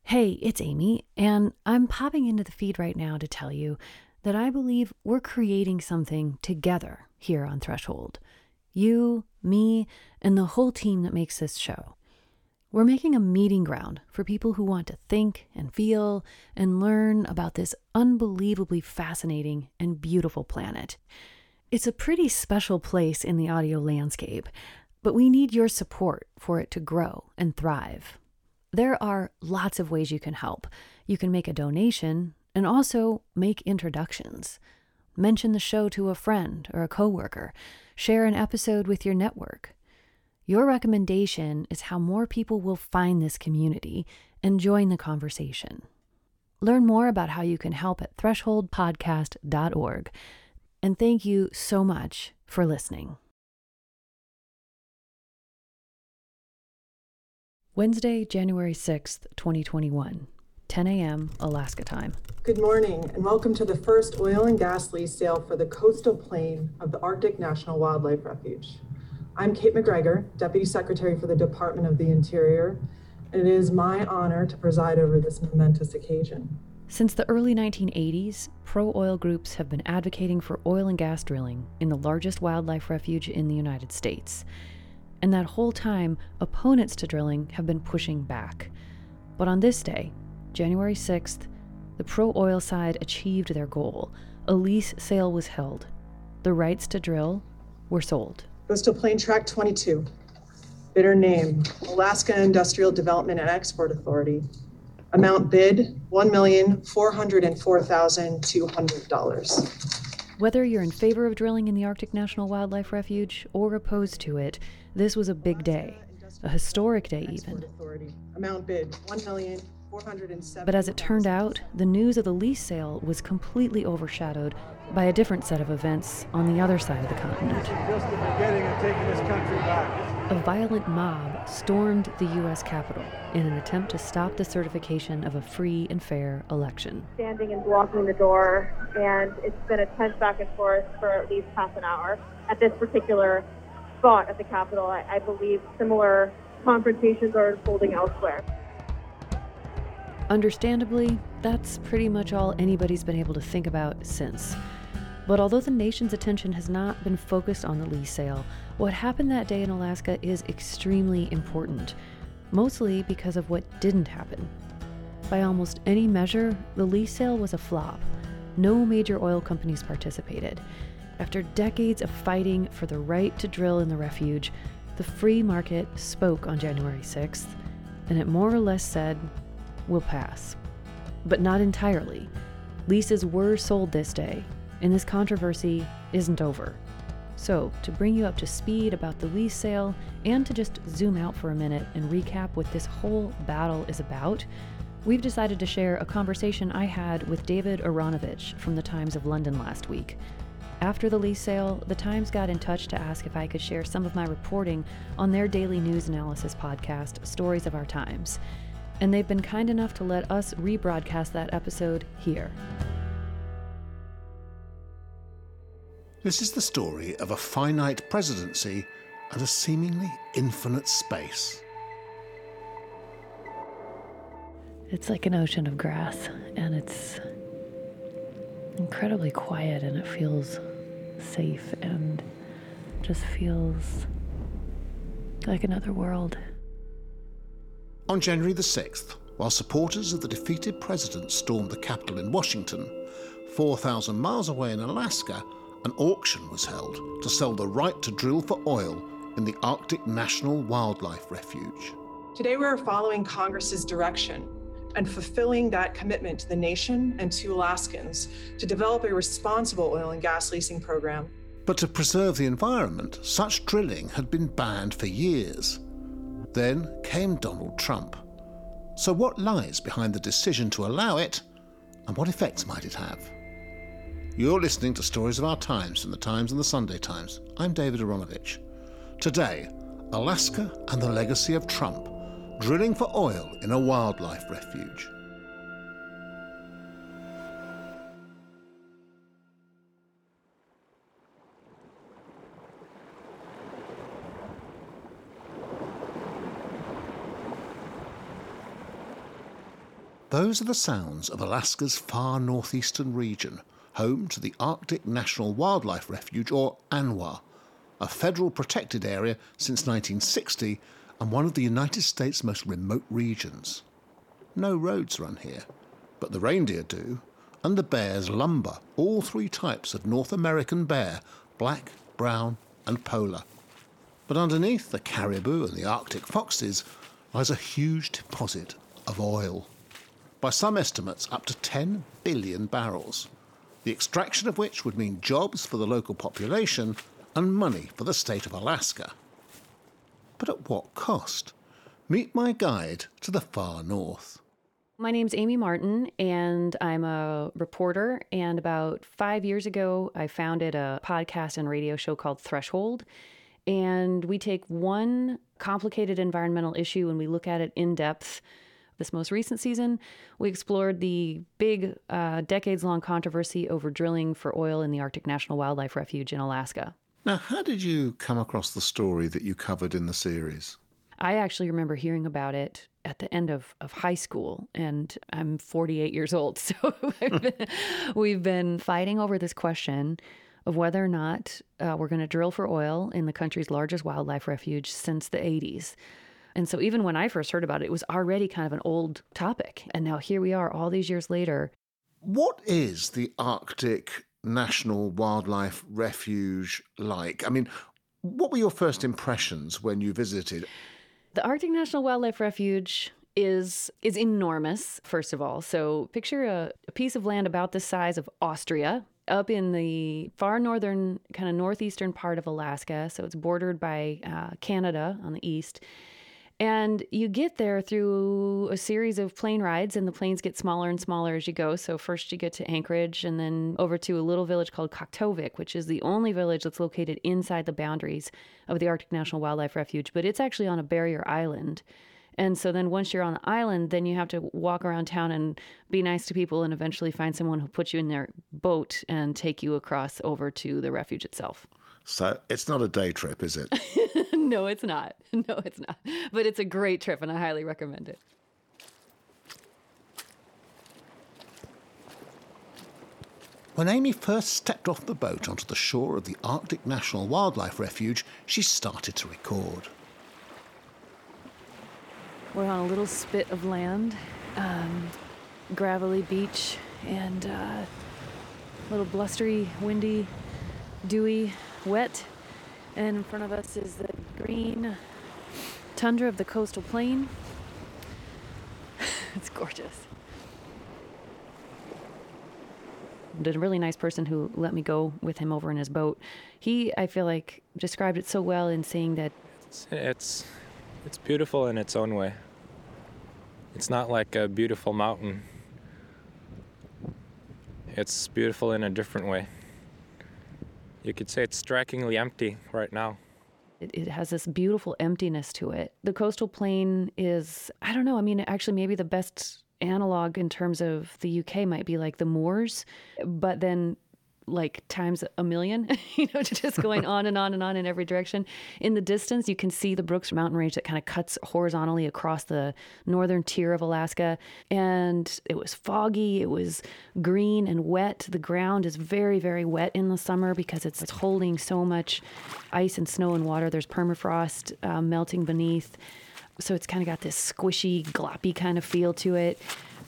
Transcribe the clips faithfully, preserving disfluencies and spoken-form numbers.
Hey, it's Amy, and I'm popping into the feed right now to tell you that I believe we're creating something together here on Threshold. You, me, and the whole team that makes this show. We're making a meeting ground for people who want to think and feel and learn about this unbelievably fascinating and beautiful planet. It's a pretty special place in the audio landscape, but we need your support for it to grow and thrive. There are lots of ways you can help. You can make a donation and also make introductions. Mention the show to a friend or a coworker. Share an episode with your network. Your recommendation is how more people will find this community and join the conversation. Learn more about how you can help at threshold podcast dot org. And thank you so much for listening. Wednesday, January sixth, twenty twenty-one, ten a.m. Alaska time. Good morning and welcome to the first oil and gas lease sale for the coastal plain of the Arctic National Wildlife Refuge. I'm Kate McGregor, Deputy Secretary for the Department of the Interior, and it is my honor to preside over this momentous occasion. Since the early nineteen eighties, pro-oil groups have been advocating for oil and gas drilling in the largest wildlife refuge in the United States. And that whole time, opponents to drilling have been pushing back. But on this day, January sixth, the pro-oil side achieved their goal. A lease sale was held. The rights to drill were sold. Coastal Plain Tract twenty-two. Bidder name, Alaska Industrial Development and Export Authority. Amount bid, one million four hundred four thousand two hundred dollars. Whether you're in favor of drilling in the Arctic National Wildlife Refuge or opposed to it, this was a big day, a historic day even. Amount bid, one million four hundred seven thousand dollars. But as it turned out, the news of the lease sale was completely overshadowed by a different set of events on the other side of the continent. Just the beginning of taking this country back. A violent mob stormed the U S Capitol in an attempt to stop the certification of a free and fair election. Standing and blocking the door, and it's been a tense back and forth for at least half an hour. At this particular spot at the Capitol, I, I believe similar confrontations are unfolding elsewhere. Understandably, that's pretty much all anybody's been able to think about since. But although the nation's attention has not been focused on the lease sale, what happened that day in Alaska is extremely important, mostly because of what didn't happen. By almost any measure, the lease sale was a flop. No major oil companies participated. After decades of fighting for the right to drill in the refuge, the free market spoke on January sixth, and it more or less said, "We'll pass." But not entirely. Leases were sold this day, and this controversy isn't over. So, to bring you up to speed about the lease sale, and to just zoom out for a minute and recap what this whole battle is about, we've decided to share a conversation I had with David Aaronovitch from the Times of London last week. After the lease sale, the Times got in touch to ask if I could share some of my reporting on their daily news analysis podcast, Stories of Our Times. And they've been kind enough to let us rebroadcast that episode here. This is the story of a finite presidency and a seemingly infinite space. It's like an ocean of grass, and it's incredibly quiet, and it feels safe and just feels like another world. On January the sixth, while supporters of the defeated president stormed the Capitol in Washington, four thousand miles away in Alaska, an auction was held to sell the right to drill for oil in the Arctic National Wildlife Refuge. Today we are following Congress's direction and fulfilling that commitment to the nation and to Alaskans to develop a responsible oil and gas leasing program. But to preserve the environment, such drilling had been banned for years. Then came Donald Trump. So what lies behind the decision to allow it, and what effects might it have? You're listening to Stories of Our Times from the Times and the Sunday Times. I'm David Aaronovitch. Today, Alaska and the legacy of Trump, drilling for oil in a wildlife refuge. Those are the sounds of Alaska's far northeastern region, home to the Arctic National Wildlife Refuge, or ANWR, a federal protected area since nineteen sixty and one of the United States' most remote regions. No roads run here, but the reindeer do, and the bears lumber all three types of North American bear, black, brown and polar. But underneath the caribou and the Arctic foxes lies a huge deposit of oil. By some estimates, up to ten billion barrels, the extraction of which would mean jobs for the local population and money for the state of Alaska. But at what cost? Meet my guide to the far north. My name's Amy Martin, and I'm a reporter. And about five years ago, I founded a podcast and radio show called Threshold. And we take one complicated environmental issue and we look at it in depth. This most recent season, we explored the big, uh, decades-long controversy over drilling for oil in the Arctic National Wildlife Refuge in Alaska. Now, how did you come across the story that you covered in the series? I actually remember hearing about it at the end of, of high school, and I'm forty-eight years old. So we've, been, we've been fighting over this question of whether or not uh, we're going to drill for oil in the country's largest wildlife refuge since the eighties. And so even when I first heard about it, it was already kind of an old topic. And now here we are all these years later. What is the Arctic National Wildlife Refuge like? I mean, what were your first impressions when you visited? The Arctic National Wildlife Refuge is is enormous, first of all. So picture a, a piece of land about the size of Austria up in the far northern, kind of northeastern part of Alaska. So it's bordered by uh, Canada on the east. And you get there through a series of plane rides, and the planes get smaller and smaller as you go. So first you get to Anchorage, and then over to a little village called Kaktovik, which is the only village that's located inside the boundaries of the Arctic National Wildlife Refuge. But it's actually on a barrier island. And so then once you're on the island, then you have to walk around town and be nice to people and eventually find someone who'll put you in their boat and take you across over to the refuge itself. So it's not a day trip, is it? No, it's not. No, it's not. But it's a great trip, and I highly recommend it. When Amy first stepped off the boat onto the shore of the Arctic National Wildlife Refuge, she started to record. We're on a little spit of land, um, gravelly beach, and uh, a little blustery, windy, dewy, wet. And in front of us is the green tundra of the coastal plain. It's gorgeous. There's a really nice person who let me go with him over in his boat. He, I feel like, described it so well in saying that it's it's, it's beautiful in its own way. It's not like a beautiful mountain. It's beautiful in a different way. You could say it's strikingly empty right now. It, it has this beautiful emptiness to it. The coastal plain is, I don't know, I mean, actually maybe the best analog in terms of the U K might be like the moors, but then like times a million, you know, just going on and on and on in every direction. In the distance, you can see the Brooks Mountain Range that kind of cuts horizontally across the northern tier of Alaska. And it was foggy, it was green and wet. The ground is very, very wet in the summer because it's, it's holding so much ice and snow and water. There's permafrost uh, melting beneath. So it's kind of got this squishy, gloppy kind of feel to it.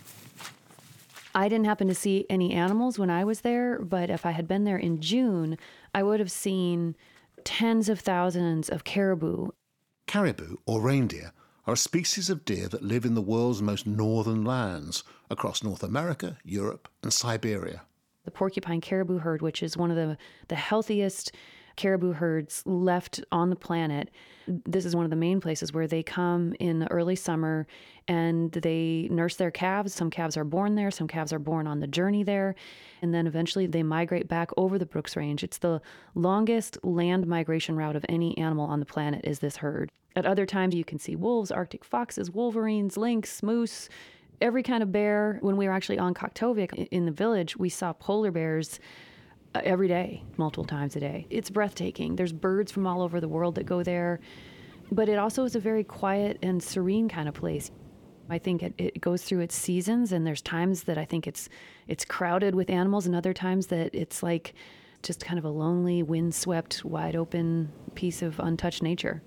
I didn't happen to see any animals when I was there, but if I had been there in June, I would have seen tens of thousands of caribou. Caribou, or reindeer, are a species of deer that live in the world's most northern lands, across North America, Europe, and Siberia. The porcupine caribou herd, which is one of the, the healthiest caribou herds left on the planet. This is one of the main places where they come in the early summer and they nurse their calves. Some calves are born there, some calves are born on the journey there, and then eventually they migrate back over the Brooks Range. It's the longest land migration route of any animal on the planet is this herd. At other times you can see wolves, Arctic foxes, wolverines, lynx, moose, every kind of bear. When we were actually on Kaktovik in the village, we saw polar bears every day, multiple times a day. It's breathtaking. There's birds from all over the world that go there, but it also is a very quiet and serene kind of place. I think it, it goes through its seasons, and there's times that I think it's it's crowded with animals, and other times that it's like just kind of a lonely, windswept, wide open piece of untouched nature.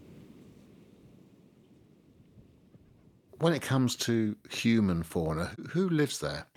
When it comes to human fauna, who lives there?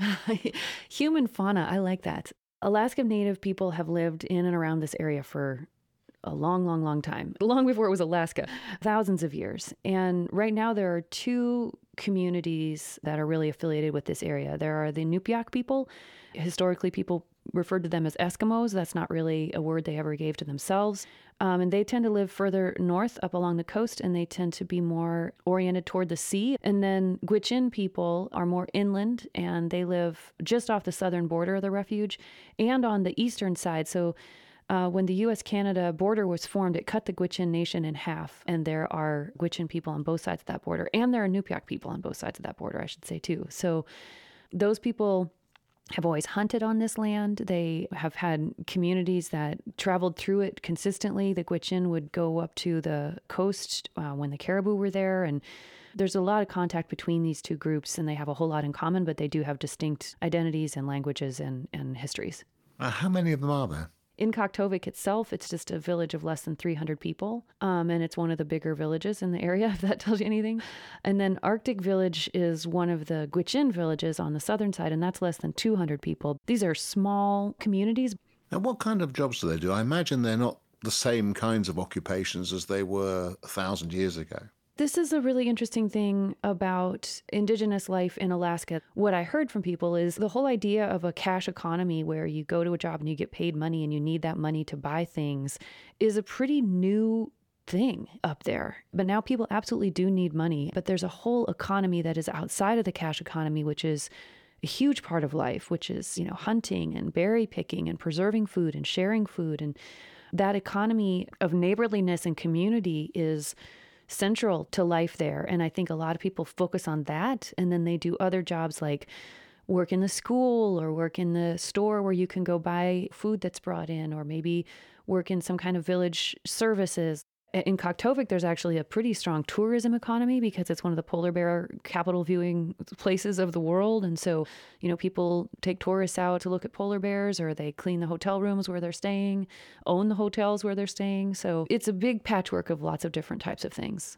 Human fauna, I like that. Alaska Native people have lived in and around this area for a long, long, long time, long before it was Alaska, thousands of years. And right now there are two communities that are really affiliated with this area. There are the Nupiaq people. Historically, people referred to them as Eskimos. That's not really a word they ever gave to themselves. Um, and they tend to live further north up along the coast, and they tend to be more oriented toward the sea. And then Gwich'in people are more inland, and they live just off the southern border of the refuge and on the eastern side. So uh, when the U S Canada border was formed, it cut the Gwich'in Nation in half. And there are Gwich'in people on both sides of that border. And there are Nupiaq people on both sides of that border, I should say, too. So those people have always hunted on this land. They have had communities that traveled through it consistently. The Gwich'in would go up to the coast uh, when the caribou were there. And there's a lot of contact between these two groups, and they have a whole lot in common, but they do have distinct identities and languages and, and histories. Uh, how many of them are there? In Kaktovik itself, it's just a village of less than three hundred people, um, and it's one of the bigger villages in the area, if that tells you anything. And then Arctic Village is one of the Gwich'in villages on the southern side, and that's less than two hundred people. These are small communities. Now, what kind of jobs do they do? I imagine they're not the same kinds of occupations as they were a thousand years ago. This is a really interesting thing about Indigenous life in Alaska. What I heard from people is the whole idea of a cash economy where you go to a job and you get paid money and you need that money to buy things is a pretty new thing up there. But now people absolutely do need money. But there's a whole economy that is outside of the cash economy, which is a huge part of life, which is, you know, hunting and berry picking and preserving food and sharing food. And that economy of neighborliness and community is central to life there. And I think a lot of people focus on that. And then they do other jobs like work in the school or work in the store where you can go buy food that's brought in, or maybe work in some kind of village services. In Kaktovik, there's actually a pretty strong tourism economy because it's one of the polar bear capital viewing places of the world. And so, you know, people take tourists out to look at polar bears, or they clean the hotel rooms where they're staying, own the hotels where they're staying. So it's a big patchwork of lots of different types of things.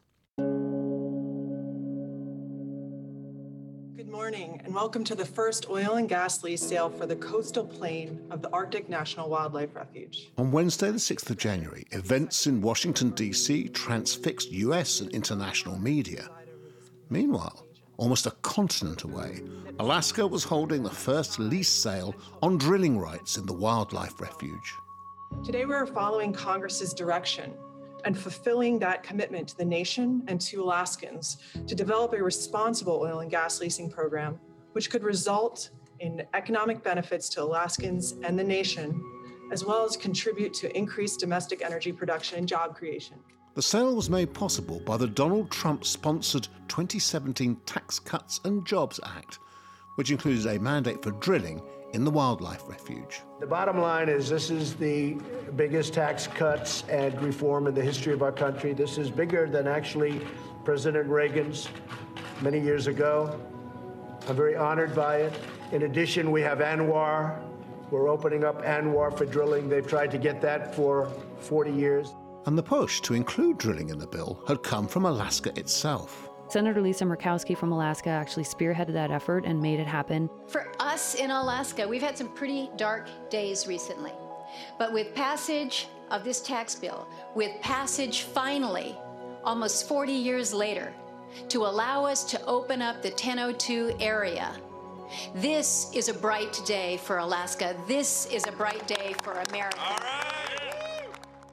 Good morning, and welcome to the first oil and gas lease sale for the coastal plain of the Arctic National Wildlife Refuge. On Wednesday, the sixth of January, events in Washington, D C transfixed U S and international media. Meanwhile, almost a continent away, Alaska was holding the first lease sale on drilling rights in the wildlife refuge. Today, we are following Congress's direction and fulfilling that commitment to the nation and to Alaskans to develop a responsible oil and gas leasing program, which could result in economic benefits to Alaskans and the nation, as well as contribute to increased domestic energy production and job creation. The sale was made possible by the Donald Trump-sponsored twenty seventeen Tax Cuts and Jobs Act, which included a mandate for drilling in the wildlife refuge. The bottom line is this is the biggest tax cuts and reform in the history of our country. This is bigger than actually President Reagan's many years ago. I'm very honored by it. In addition, we have ANWR. We're opening up ANWR for drilling. They've tried to get that for forty years. And the push to include drilling in the bill had come from Alaska itself. Senator Lisa Murkowski from Alaska actually spearheaded that effort and made it happen. For us in Alaska, we've had some pretty dark days recently. But with passage of this tax bill, with passage finally, almost forty years later, to allow us to open up the ten oh two area, this is a bright day for Alaska. This is a bright day for America. All right.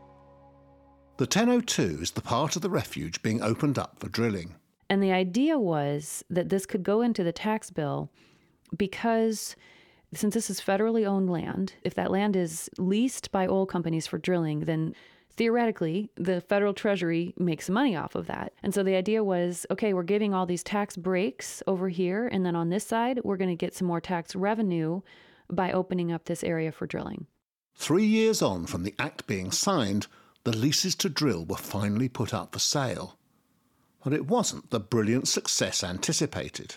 The ten oh two is the part of the refuge being opened up for drilling. And the idea was that this could go into the tax bill because since this is federally owned land, if that land is leased by oil companies for drilling, then theoretically, the federal treasury makes money off of that. And so the idea was, okay, we're giving all these tax breaks over here, and then on this side, we're going to get some more tax revenue by opening up this area for drilling. Three years on from the act being signed, the leases to drill were finally put up for sale. But it wasn't the brilliant success anticipated.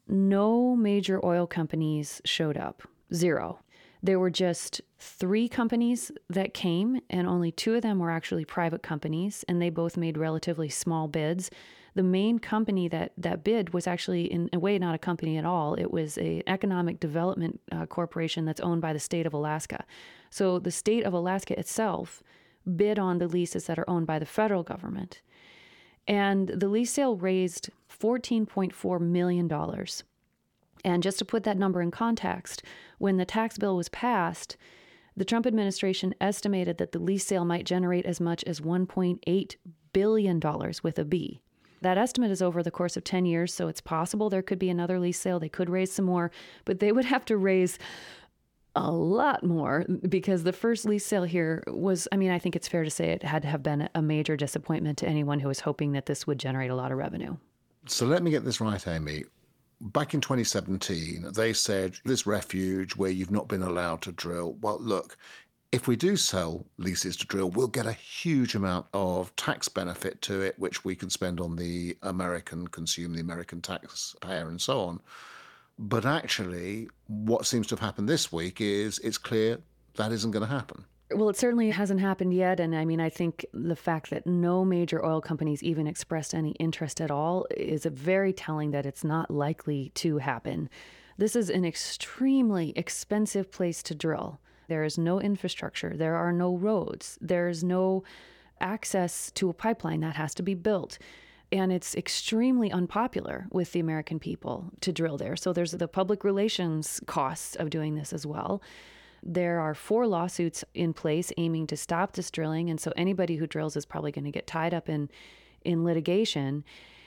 No major oil companies showed up. Zero. There were just three companies that came, and only two of them were actually private companies, and they both made relatively small bids. The main company that, that bid was actually, in a way, not a company at all. It was an economic development uh, corporation that's owned by the state of Alaska. So the state of Alaska itself bid on the leases that are owned by the federal government. And the lease sale raised fourteen point four million dollars. And just to put that number in context, when the tax bill was passed, the Trump administration estimated that the lease sale might generate as much as one point eight billion dollars with a B. That estimate is over the course of ten years, so it's possible there could be another lease sale. They could raise some more, but they would have to raise a lot more because the first lease sale here was, I mean, I think it's fair to say it had to have been a major disappointment to anyone who was hoping that this would generate a lot of revenue. So let me get this right, Amy. Back in twenty seventeen, they said this refuge where you've not been allowed to drill, well, look, if we do sell leases to drill, we'll get a huge amount of tax benefit to it, which we can spend on the American consumer, the American taxpayer, and so on. But actually, what seems to have happened this week is it's clear that isn't going to happen. Well, it certainly hasn't happened yet. And I mean, I think the fact that no major oil companies even expressed any interest at all is a very telling that it's not likely to happen. This is an extremely expensive place to drill. There is no infrastructure. There are no roads. There's no access to a pipeline that has to be built. And it's extremely unpopular with the American people to drill there. So there's the public relations costs of doing this as well. There are four lawsuits in place aiming to stop this drilling. And so anybody who drills is probably going to get tied up in, in litigation.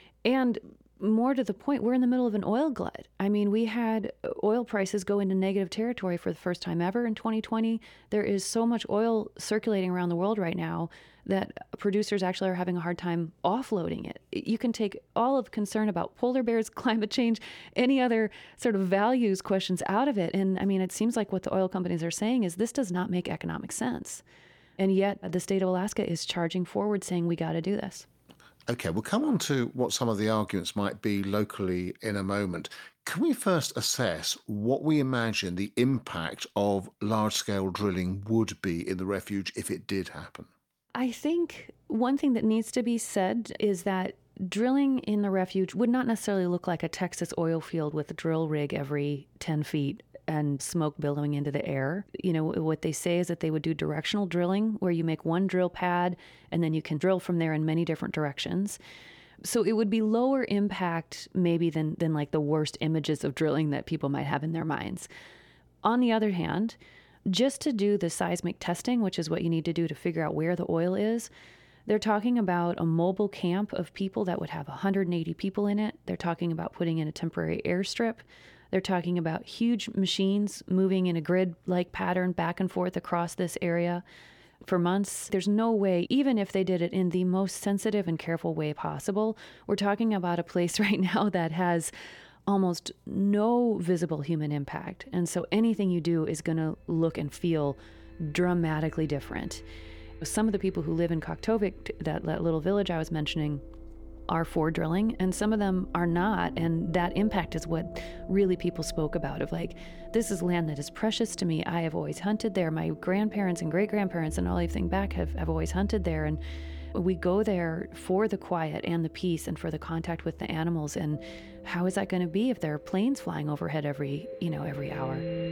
And more to the point, we're in the middle of an oil glut. I mean, we had oil prices go into negative territory for the first time ever in twenty twenty. There is so much oil circulating around the world right now that producers actually are having a hard time offloading it. You can take all of the concern about polar bears, climate change, any other sort of values questions out of it. And I mean, it seems like what the oil companies are saying is this does not make economic sense. And yet the state of Alaska is charging forward saying we got to do this. Okay, we'll come on to what some of the arguments might be locally in a moment. Can we first assess what we imagine the impact of large-scale drilling would be in the refuge if it did happen? I think one thing that needs to be said is that drilling in the refuge would not necessarily look like a Texas oil field with a drill rig every ten feet and smoke billowing into the air. You know, what they say is that they would do directional drilling where you make one drill pad and then you can drill from there in many different directions. So it would be lower impact maybe than, than like the worst images of drilling that people might have in their minds. On the other hand, just to do the seismic testing, which is what you need to do to figure out where the oil is, they're talking about a mobile camp of people that would have one hundred eighty people in it. They're talking about putting in a temporary airstrip. They're talking about huge machines moving in a grid-like pattern back and forth across this area for months. There's no way, even if they did it in the most sensitive and careful way possible, we're talking about a place right now that has almost no visible human impact. And so anything you do is going to look and feel dramatically different. Some of the people who live in Koktovik, that, that little village I was mentioning, are for drilling, and some of them are not. And that impact is what really people spoke about, of like, this is land that is precious to me. I have always hunted there. My grandparents and great-grandparents and all everything back have, have always hunted there. And we go there for the quiet and the peace and for the contact with the animals. And how is that going to be if there are planes flying overhead every, you know, every hour?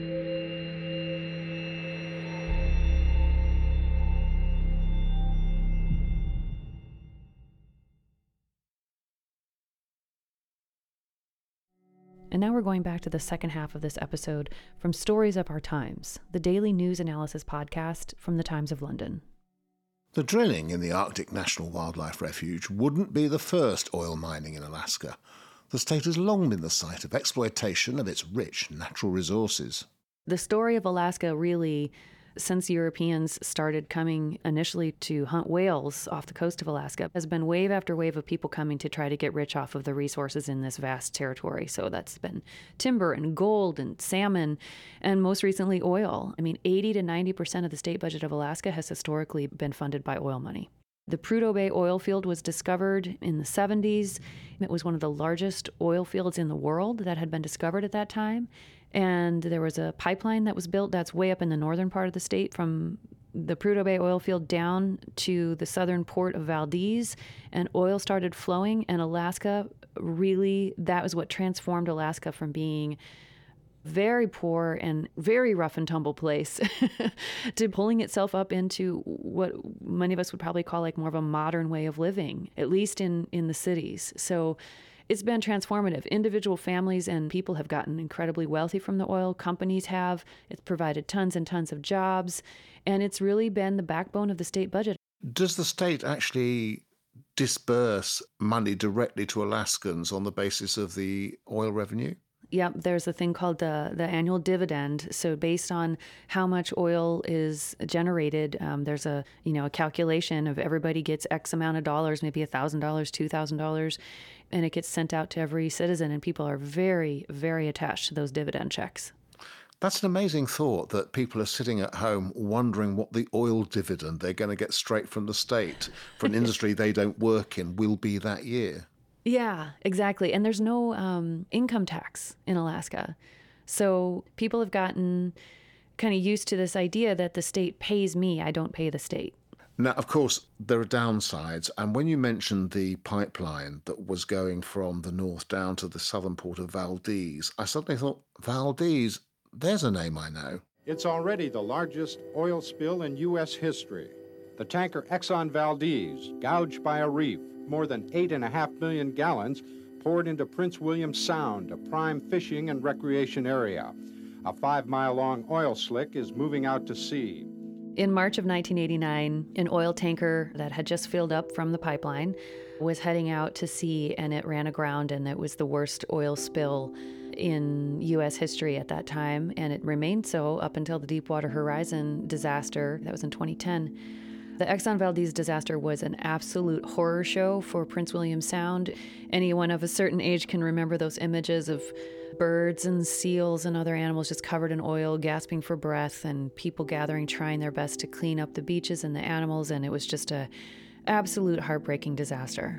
And now we're going back to the second half of this episode from Stories of Our Times, the daily news analysis podcast from the Times of London. The drilling in the Arctic National Wildlife Refuge wouldn't be the first oil mining in Alaska. The state has long been the site of exploitation of its rich natural resources. The story of Alaska really, since Europeans started coming initially to hunt whales off the coast of Alaska, has been wave after wave of people coming to try to get rich off of the resources in this vast territory. So that's been timber and gold and salmon, and most recently oil. I mean, eighty to ninety percent of the state budget of Alaska has historically been funded by oil money. The Prudhoe Bay oil field was discovered in the seventies. It was one of the largest oil fields in the world that had been discovered at that time. And there was a pipeline that was built that's way up in the northern part of the state from the Prudhoe Bay oil field down to the southern port of Valdez, and oil started flowing. And Alaska really, that was what transformed Alaska from being very poor and very rough and tumble place to pulling itself up into what many of us would probably call like more of a modern way of living, at least in, in the cities. So it's been transformative. Individual families and people have gotten incredibly wealthy from the oil. Companies have. It's provided tons and tons of jobs. And it's really been the backbone of the state budget. Does the state actually disperse money directly to Alaskans on the basis of the oil revenue? Yep, there's a thing called the the annual dividend. So based on how much oil is generated, um, there's a you know a calculation of everybody gets X amount of dollars, maybe one thousand dollars, two thousand dollars, and it gets sent out to every citizen, and people are very, very attached to those dividend checks. That's an amazing thought, that people are sitting at home wondering what the oil dividend they're going to get straight from the state for an industry they don't work in will be that year. Yeah, exactly. And there's no um, income tax in Alaska. So people have gotten kind of used to this idea that the state pays me, I don't pay the state. Now, of course, there are downsides. And when you mentioned the pipeline that was going from the north down to the southern port of Valdez, I suddenly thought, Valdez, there's a name I know. It's already the largest oil spill in U S history. The tanker Exxon Valdez, gouged by a reef, more than eight and a half million gallons poured into Prince William Sound, a prime fishing and recreation area. A five-mile-long oil slick is moving out to sea. In March of nineteen eighty-nine, an oil tanker that had just filled up from the pipeline was heading out to sea, and it ran aground, and it was the worst oil spill in U S history at that time, and it remained so up until the Deepwater Horizon disaster. That was in twenty ten. The Exxon Valdez disaster was an absolute horror show for Prince William Sound. Anyone of a certain age can remember those images of birds and seals and other animals just covered in oil, gasping for breath, and people gathering, trying their best to clean up the beaches and the animals, and it was just a absolute heartbreaking disaster.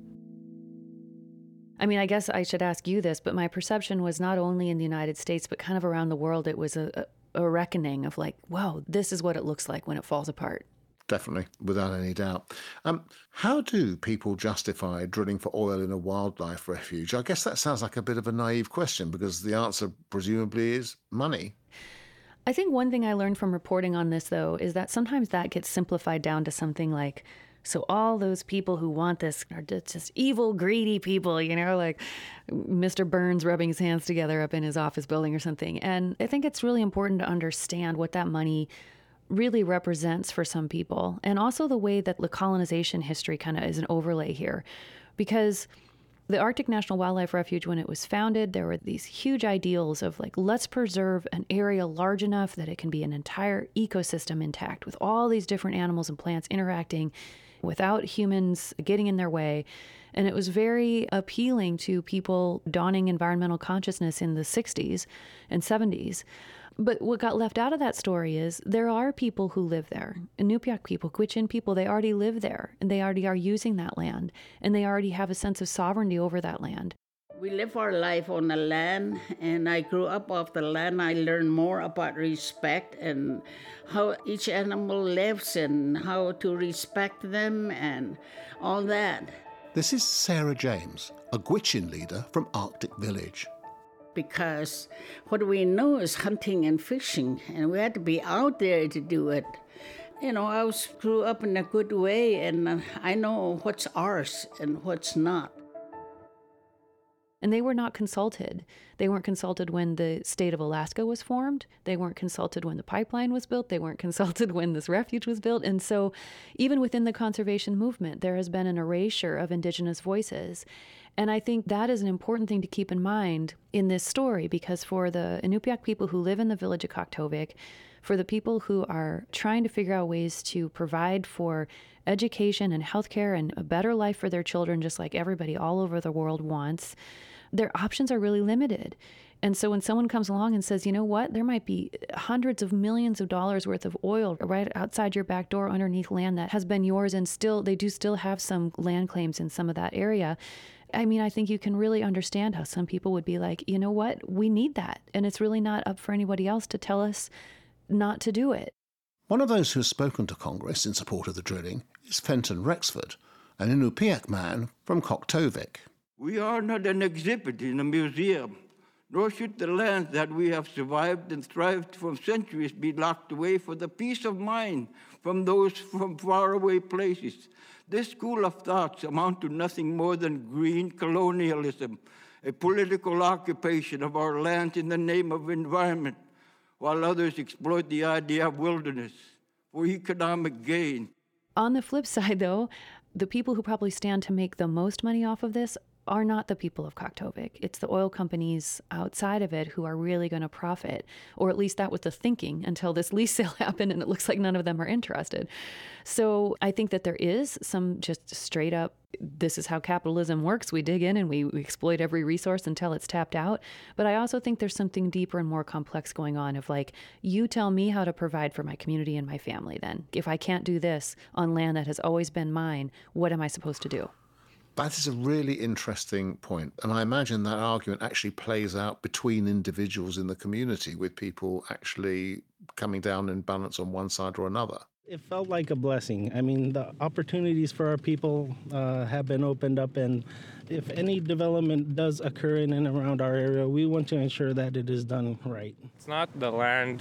I mean, I guess I should ask you this, but my perception was not only in the United States, but kind of around the world, it was a, a, a reckoning of like, wow, this is what it looks like when it falls apart. Definitely, without any doubt. Um, how do people justify drilling for oil in a wildlife refuge? I guess that sounds like a bit of a naive question, because the answer presumably is money. I think one thing I learned from reporting on this, though, is that sometimes that gets simplified down to something like, so all those people who want this are just evil, greedy people, you know, like Mister Burns rubbing his hands together up in his office building or something. And I think it's really important to understand what that money really represents for some people, and also the way that the colonization history kind of is an overlay here. Because the Arctic National Wildlife Refuge, when it was founded, there were these huge ideals of like, let's preserve an area large enough that it can be an entire ecosystem intact with all these different animals and plants interacting without humans getting in their way. And it was very appealing to people donning environmental consciousness in the sixties and seventies. But what got left out of that story is there are people who live there. Inupiaq people, Gwich'in people, they already live there, and they already are using that land, and they already have a sense of sovereignty over that land. We live our life on the land, and I grew up off the land. I learned more about respect and how each animal lives and how to respect them and all that. This is Sarah James, a Gwich'in leader from Arctic Village. Because what we know is hunting and fishing, and we had to be out there to do it. You know, I was grew up in a good way, and I know what's ours and what's not. And they were not consulted. They weren't consulted when the state of Alaska was formed. They weren't consulted when the pipeline was built. They weren't consulted when this refuge was built. And so even within the conservation movement, there has been an erasure of Indigenous voices. And I think that is an important thing to keep in mind in this story, because for the Inupiaq people who live in the village of Kaktovik, for the people who are trying to figure out ways to provide for education and healthcare and a better life for their children, just like everybody all over the world wants, their options are really limited. And so when someone comes along and says, you know what, there might be hundreds of millions of dollars worth of oil right outside your back door underneath land that has been yours, and still they do still have some land claims in some of that area. I mean, I think you can really understand how some people would be like, you know what, we need that. And it's really not up for anybody else to tell us not to do it. One of those who has spoken to Congress in support of the drilling is Fenton Rexford, an Inupiaq man from Koktovik. We are not an exhibit in a museum, nor should the lands that we have survived and thrived for centuries be locked away for the peace of mind from those from faraway places. This school of thoughts amount to nothing more than green colonialism, a political occupation of our lands in the name of environment, while others exploit the idea of wilderness for economic gain. On the flip side, though, the people who probably stand to make the most money off of this are not the people of Koktovik. It's the oil companies outside of it who are really going to profit, or at least that was the thinking until this lease sale happened, and it looks like none of them are interested. So I think that there is some just straight up, this is how capitalism works. We dig in and we, we exploit every resource until it's tapped out. But I also think there's something deeper and more complex going on of like, you tell me how to provide for my community and my family then. If I can't do this on land that has always been mine, what am I supposed to do? That is a really interesting point. And I imagine that argument actually plays out between individuals in the community, with people actually coming down in balance on one side or another. It felt like a blessing. I mean, the opportunities for our people uh, have been opened up, and if any development does occur in and around our area, we want to ensure that it is done right. It's not the land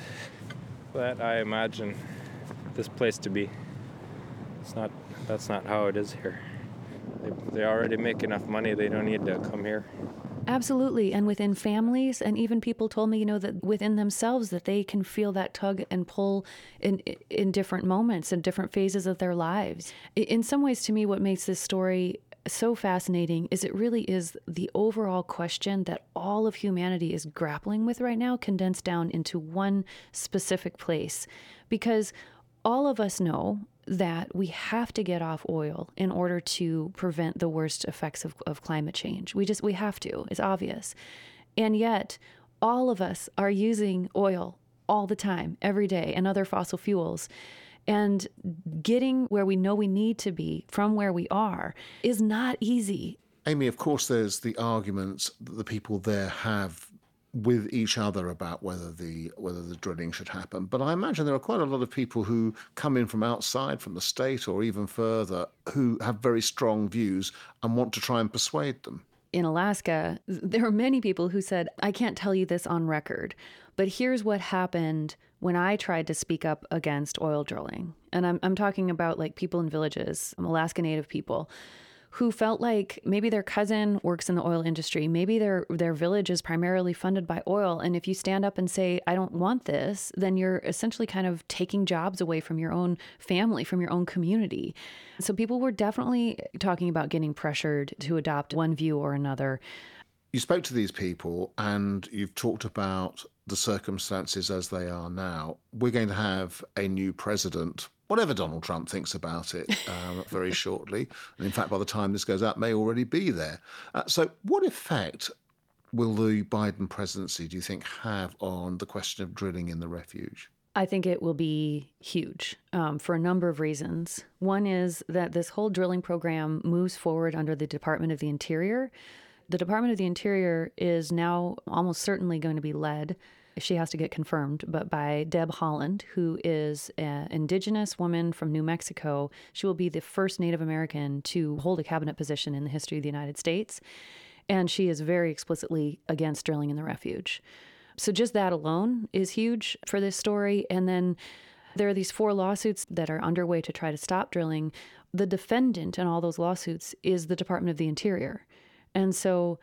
that I imagine this place to be. It's not, that's not how it is here. They, they already make enough money, they don't need to come here. Absolutely. And within families, and even people told me, you know, that within themselves, that they can feel that tug and pull in in different moments and different phases of their lives. In some ways, to me, what makes this story so fascinating is it really is the overall question that all of humanity is grappling with right now, condensed down into one specific place. Because all of us know that we have to get off oil in order to prevent the worst effects of, of climate change. We just, we have to, it's obvious. And yet, all of us are using oil all the time, every day, and other fossil fuels. And getting where we know we need to be from where we are is not easy. Amy, of course, there's the arguments that the people there have with each other about whether the whether the drilling should happen. But I imagine there are quite a lot of people who come in from outside, from the state or even further, who have very strong views and want to try and persuade them. In Alaska, there are many people who said, I can't tell you this on record, but here's what happened when I tried to speak up against oil drilling. And I'm, I'm talking about like people in villages, Alaska Native people, who felt like maybe their cousin works in the oil industry, maybe their their village is primarily funded by oil, and if you stand up and say, I don't want this, then you're essentially kind of taking jobs away from your own family, from your own community. So people were definitely talking about getting pressured to adopt one view or another. You spoke to these people and you've talked about the circumstances as they are now. We're going to have a new president, whatever Donald Trump thinks about it, um, very shortly. And in fact, by the time this goes out, may already be there. Uh, so what effect will the Biden presidency, do you think, have on the question of drilling in the refuge? I think it will be huge um, for a number of reasons. One is that this whole drilling program moves forward under the Department of the Interior. The Department of the Interior is now almost certainly going to be led, she has to get confirmed, but by Deb Haaland, who is an indigenous woman from New Mexico. She will be the first Native American to hold a cabinet position in the history of the United States. And she is very explicitly against drilling in the refuge. So just that alone is huge for this story. And then there are these four lawsuits that are underway to try to stop drilling. The defendant in all those lawsuits is the Department of the Interior. And so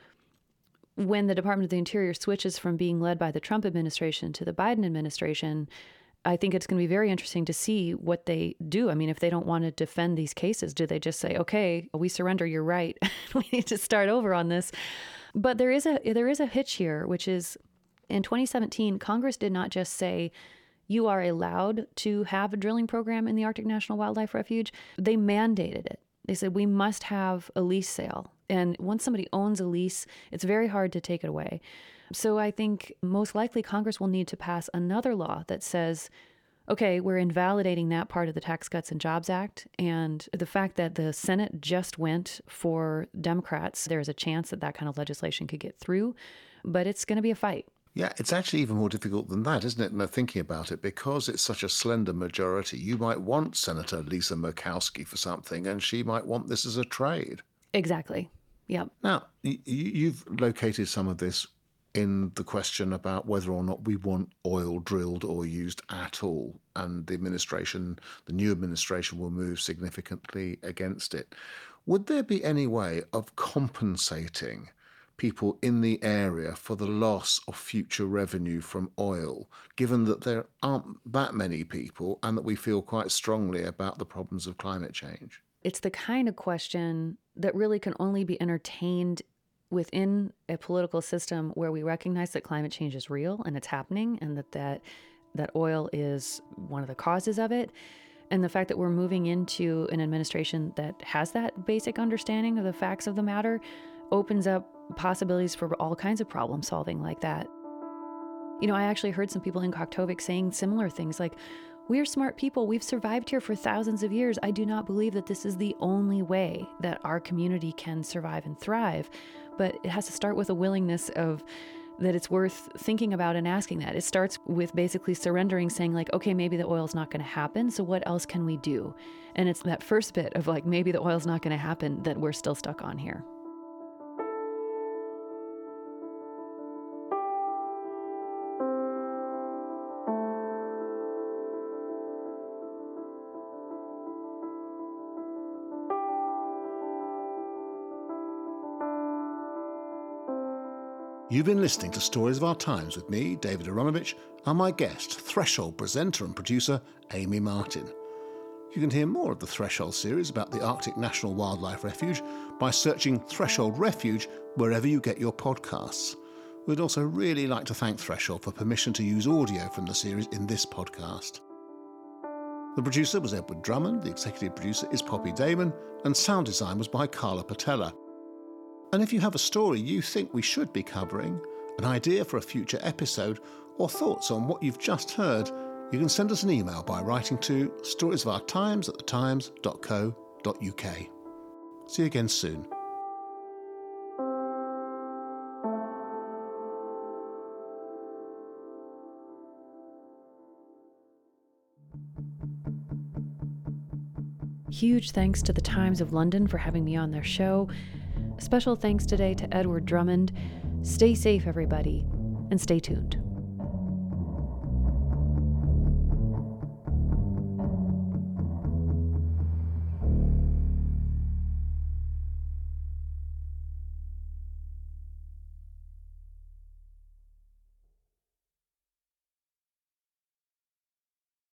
when the Department of the Interior switches from being led by the Trump administration to the Biden administration, I think it's going to be very interesting to see what they do. I mean, if they don't want to defend these cases, do they just say, okay, we surrender, you're right, we need to start over on this? But there is a there is a hitch here, which is in twenty seventeen, Congress did not just say, you are allowed to have a drilling program in the Arctic National Wildlife Refuge. They mandated it. They said, we must have a lease sale And once somebody owns a lease, it's very hard to take it away. So I think most likely Congress will need to pass another law that says, okay, we're invalidating that part of the Tax Cuts and Jobs Act. And the fact that the Senate just went for Democrats, there's a chance that that kind of legislation could get through. But it's going to be a fight. Yeah, it's actually even more difficult than that, isn't it? And thinking about it, because it's such a slender majority, you might want Senator Lisa Murkowski for something, and she might want this as a trade. Exactly. Yep. Now, y- you've located some of this in the question about whether or not we want oil drilled or used at all, and the administration, the new administration, will move significantly against it. Would there be any way of compensating people in the area for the loss of future revenue from oil, given that there aren't that many people and that we feel quite strongly about the problems of climate change? It's the kind of question that really can only be entertained within a political system where we recognize that climate change is real and it's happening, and that that, that oil is one of the causes of it. And the fact that we're moving into an administration that has that basic understanding of the facts of the matter opens up possibilities for all kinds of problem solving like that. You know, I actually heard some people in Koktovik saying similar things like, we're smart people. We've survived here for thousands of years. I do not believe that this is the only way that our community can survive and thrive. But it has to start with a willingness of that it's worth thinking about and asking that. It starts with basically surrendering, saying like, okay, maybe the oil's not going to happen. So what else can we do? And it's that first bit of like, maybe the oil's not going to happen that we're still stuck on here. You've been listening to Stories of Our Times with me, David Aaronovitch, and my guest, Threshold presenter and producer, Amy Martin. You can hear more of the Threshold series about the Arctic National Wildlife Refuge by searching Threshold Refuge wherever you get your podcasts. We'd also really like to thank Threshold for permission to use audio from the series in this podcast. The producer was Edward Drummond, the executive producer is Poppy Damon, and sound design was by Carla Patella. And if you have a story you think we should be covering, an idea for a future episode, or thoughts on what you've just heard, you can send us an email by writing to storiesofourtimes at thetimes dot co dot uk. See you again soon. Huge thanks to the Times of London for having me on their show. Special thanks today to Edward Drummond. Stay safe, everybody, and stay tuned.